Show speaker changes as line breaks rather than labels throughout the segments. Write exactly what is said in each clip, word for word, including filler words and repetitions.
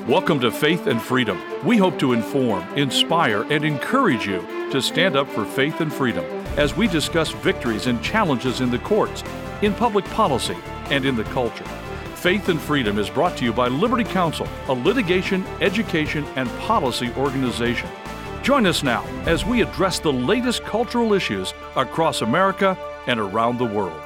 Welcome to Faith and Freedom. We hope to inform, inspire, and encourage you to stand up for faith and freedom as we discuss victories and challenges in the courts, in public policy, and in the culture. Faith and Freedom is brought to you by Liberty Counsel, a litigation, education, and policy organization. Join us now as we address the latest cultural issues across America and around the world.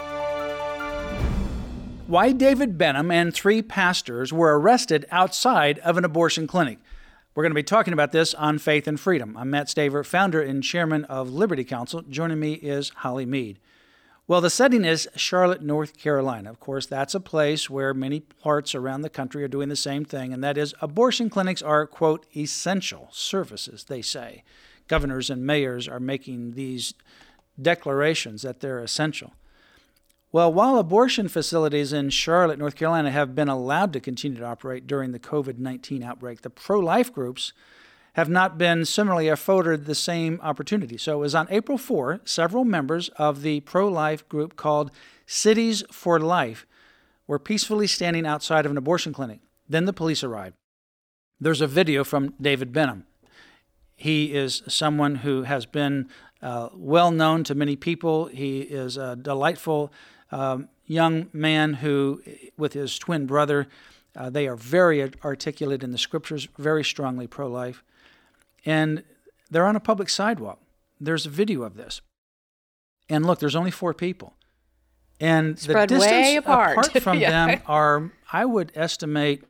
Why David Benham and three pastors were arrested outside of an abortion clinic. We're going to be talking about this on Faith and Freedom. I'm Matt Staver, founder and chairman of Liberty Counsel. Joining me is Holly Mead. Well, the setting is Charlotte, North Carolina. Of course, that's a place where many parts around the country are doing the same thing, and that is abortion clinics are, quote, essential services, they say. Governors and mayors are making these declarations that they're essential. Well, while abortion facilities in Charlotte, North Carolina have been allowed to continue to operate during the covid nineteen outbreak, the pro-life groups have not been similarly afforded the same opportunity. So it was on April fourth, several members of the pro-life group called Cities for Life were peacefully standing outside of an abortion clinic. Then the police arrived. There's a video from David Benham. He is someone who has been uh, well known to many people. He is a delightful Um, young man who, with his twin brother, uh, they are very articulate in the scriptures, very strongly pro-life. And they're on a public sidewalk. There's a video of this. And look, there's only four people. And
Spread
the distance
way apart,
apart from
yeah.
them are, I would estimate,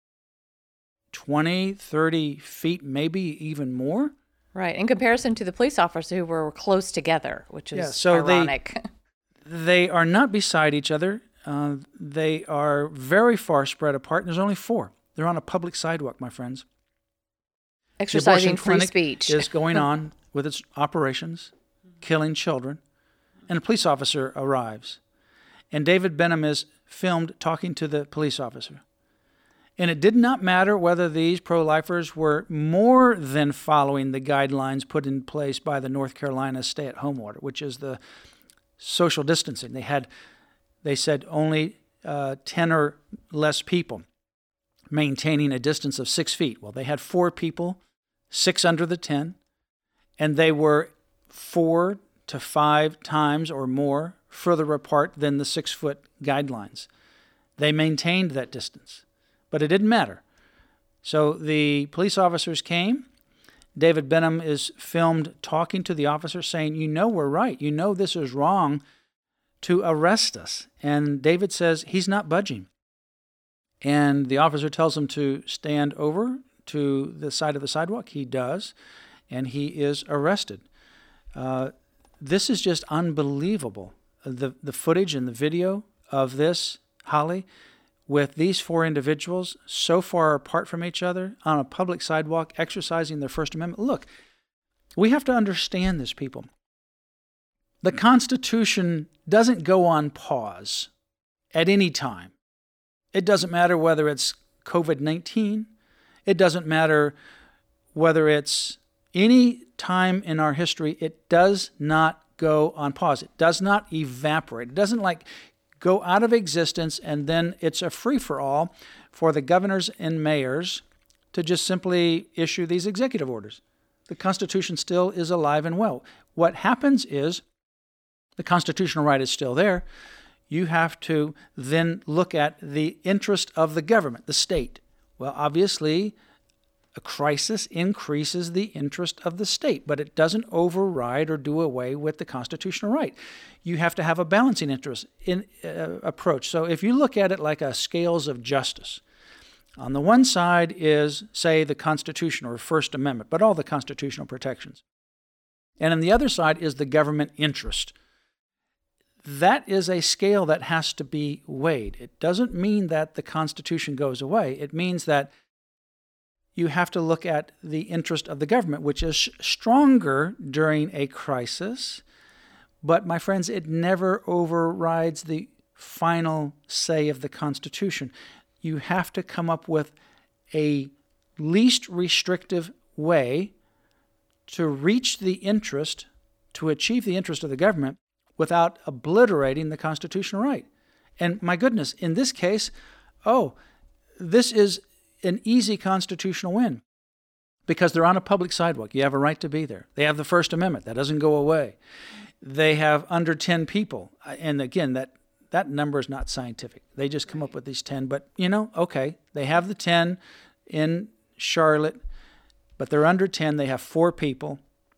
twenty, thirty feet, maybe even more.
Right, in comparison to the police officers who were close together, which is
yeah, so
ironic.
They, They are not beside each other. Uh, they are very far spread apart. There's only four. They're on a public sidewalk, my friends.
Exercising free
clinic
speech.
is going on with its operations, killing children, and a police officer arrives. And David Benham is filmed talking to the police officer. And it did not matter whether these pro-lifers were more than following the guidelines put in place by the North Carolina stay-at-home order, which is the social distancing. They had, they said only uh, ten or less people maintaining a distance of six feet. Well, they had four people, six under the ten, and they were four to five times or more further apart than the six-foot guidelines. They maintained that distance, but it didn't matter. So the police officers came. David Benham is filmed talking to the officer saying, you know we're right. You know this is wrong to arrest us. And David says he's not budging. And the officer tells him to stand over to the side of the sidewalk. He does, and he is arrested. Uh, this is just unbelievable. The, the footage and the video of this, Holly, with these four individuals so far apart from each other on a public sidewalk exercising their First Amendment. Look, we have to understand this, people. The Constitution doesn't go on pause at any time. It doesn't matter whether it's covid nineteen. It doesn't matter whether it's any time in our history. It does not go on pause. It does not evaporate. It doesn't like go out of existence, and then it's a free-for-all for the governors and mayors to just simply issue these executive orders. The Constitution still is alive and well. What happens is the constitutional right is still there. You have to then look at the interest of the government, the state. Well, obviously, a crisis increases the interest of the state, but it doesn't override or do away with the constitutional right. You have to have a balancing interest in uh, approach. So if you look at it like a scales of justice, on the one side is, say, the Constitution or First Amendment, but all the constitutional protections. And on the other side is the government interest. That is a scale that has to be weighed. It doesn't mean that the Constitution goes away. It means that you have to look at the interest of the government, which is stronger during a crisis. But, my friends, it never overrides the final say of the Constitution. You have to come up with a least restrictive way to reach the interest, to achieve the interest of the government without obliterating the constitutional right. And my goodness, in this case, oh, this is an easy constitutional win because they're on a public sidewalk. You have a right to be there. They have the First Amendment. That doesn't go away. They have under ten people. And again, that, that number is not scientific. They just come up with these ten. But, you know, okay, they have the ten in Charlotte, but they're under ten. They have four people.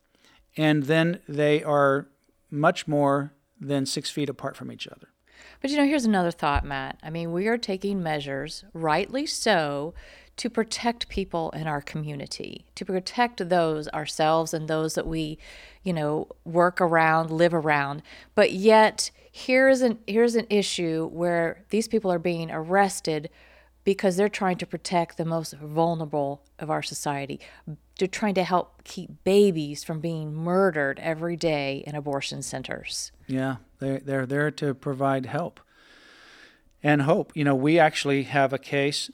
And then they are much more than six feet apart from each other.
But, you know, here's another thought, Matt. I mean, we are taking measures, rightly so, to protect people in our community, to protect those ourselves and those that we, you know, work around, live around. But yet, here's an here's an issue where these people are being arrested because they're trying to protect the most vulnerable of our society. They're trying to help keep babies from being murdered every day in abortion centers.
Yeah, they're, they're there to provide help and hope. You know, we actually have a case.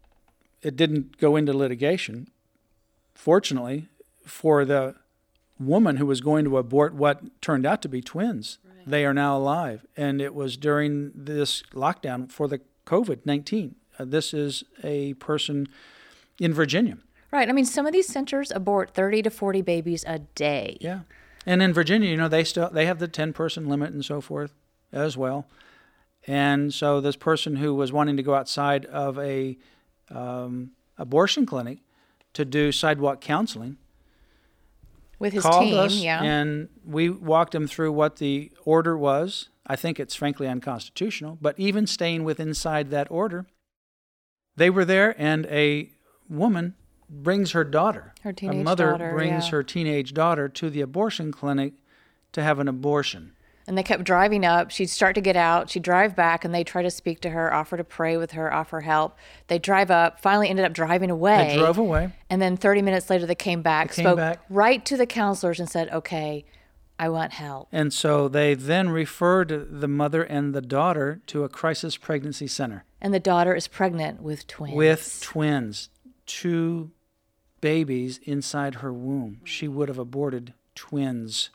It didn't go into litigation, fortunately, for the woman who was going to abort what turned out to be twins. Right. They are now alive. And it was during this lockdown for the covid nineteen. Uh, this is a person in Virginia.
Right. I mean, some of these centers abort thirty to forty babies a day.
Yeah. And in Virginia, you know, they still they have the ten-person limit and so forth as well. And so this person who was wanting to go outside of a um, abortion clinic to do sidewalk counseling
with his
called
team,
us,
yeah.
And we walked him through what the order was. I think it's frankly unconstitutional, but even staying within inside that order, they were there, and a woman brings her daughter.
Her teenage
a mother
daughter,
brings
yeah.
her teenage daughter to the abortion clinic to have an abortion.
And they kept driving up. She'd start to get out. She'd drive back, and they try to speak to her, offer to pray with her, offer help. They drive up, finally ended up driving away.
They drove away.
And then thirty minutes later, they came back,
They came
spoke
back.
right to the counselors and said, okay, I want help.
And so they then referred the mother and the daughter to a crisis pregnancy center.
And the daughter is pregnant with twins.
With twins. Two babies inside her womb. She would have aborted twins.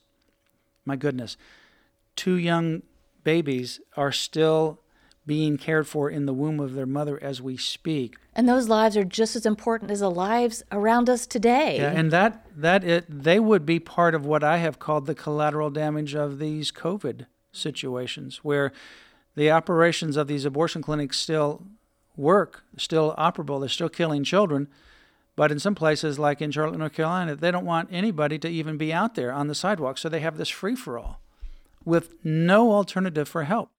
My goodness. Two young babies are still being cared for in the womb of their mother as we speak.
And those lives are just as important as the lives around us today.
Yeah, and that that it they would be part of what I have called the collateral damage of these COVID situations, where the operations of these abortion clinics still work, still operable, they're still killing children. But in some places, like in Charlotte, North Carolina, they don't want anybody to even be out there on the sidewalk, so they have this free-for-all with no alternative for help.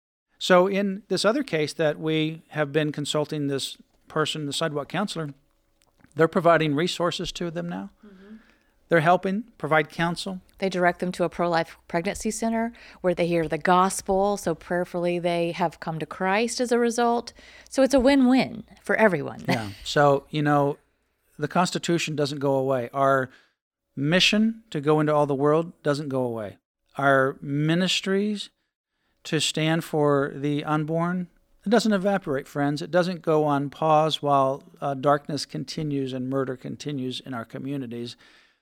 So in this other case that we have been consulting this person, the sidewalk counselor, they're providing resources to them now. Mm-hmm. They're helping provide counsel.
They direct them to a pro-life pregnancy center where they hear the gospel, so prayerfully they have come to Christ as a result. So it's a win-win for everyone.
Yeah. So, you know, the Constitution doesn't go away. Our mission to go into all the world doesn't go away. Our ministries to stand for the unborn, it doesn't evaporate, friends. It doesn't go on pause while uh, darkness continues and murder continues in our communities.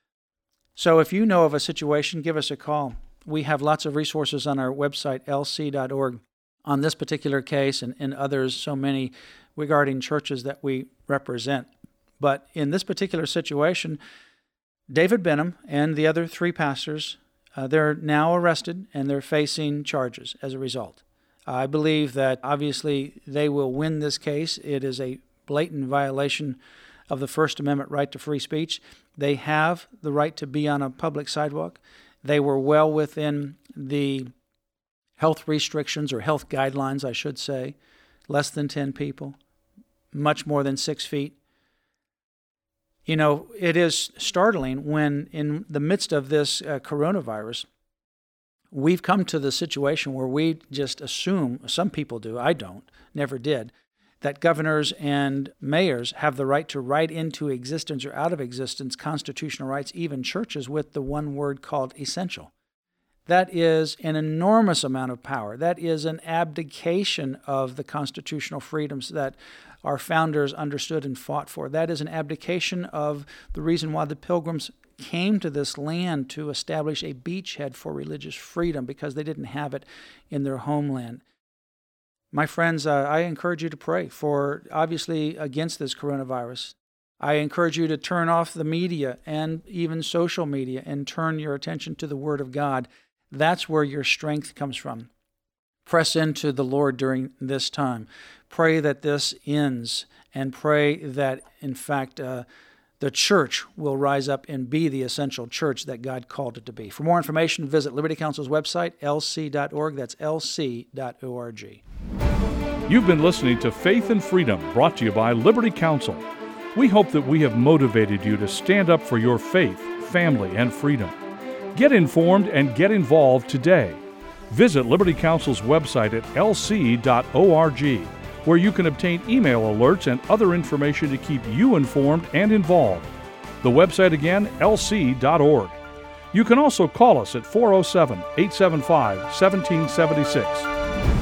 So if you know of a situation, give us a call. We have lots of resources on our website, L C dot org, on this particular case and, and others, so many regarding churches that we represent. But in this particular situation, David Benham and the other three pastors, uh, they're now arrested and they're facing charges as a result. I believe that obviously they will win this case. It is a blatant violation of the First Amendment right to free speech. They have the right to be on a public sidewalk. They were well within the health restrictions or health guidelines, I should say, less than ten people, much more than six feet. You know, it is startling when in the midst of this uh, coronavirus, we've come to the situation where we just assume, some people do, I don't, never did, that governors and mayors have the right to write into existence or out of existence constitutional rights, even churches, with the one word called essential. That is an enormous amount of power. That is an abdication of the constitutional freedoms that our founders understood and fought for. That is an abdication of the reason why the Pilgrims came to this land to establish a beachhead for religious freedom, because they didn't have it in their homeland. My friends, uh, I encourage you to pray for, obviously, against this coronavirus. I encourage you to turn off the media and even social media and turn your attention to the Word of God. That's where your strength comes from. Press into the Lord during this time. Pray that this ends, and pray that, in fact, uh, the church will rise up and be the essential church that God called it to be. For more information, visit Liberty Counsel's website, L C dot org. That's L C dot org.
You've been listening to Faith and Freedom, brought to you by Liberty Counsel. We hope that we have motivated you to stand up for your faith, family, and freedom. Get informed and get involved today. Visit Liberty Counsel's website at L C dot org, where you can obtain email alerts and other information to keep you informed and involved. The website again, L C dot org. You can also call us at four oh seven, eight seven five, one seven seven six.